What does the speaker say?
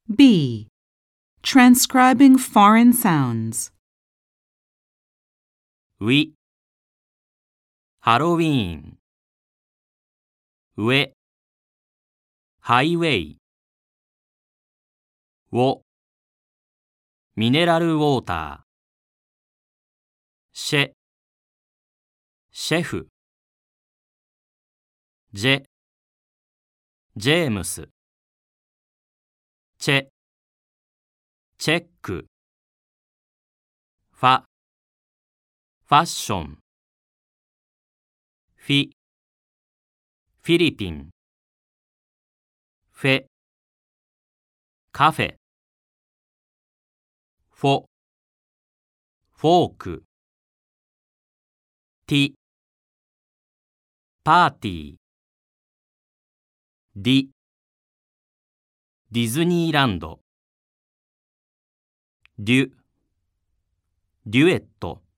B. Transcribing foreign sounds. ウィ、ハロウィーン。ウェ、ハイウェイ。ウォ、ミネラルウォーター。シェ、シェフ。ジェ、ジェームス。チェ、チェック。ファ、ファッション。フィ、フィリピン。フェ、カフェ。フォ、フォーク。ティ、パーティー。ディ、ディズニーランド。デュ、デュエット。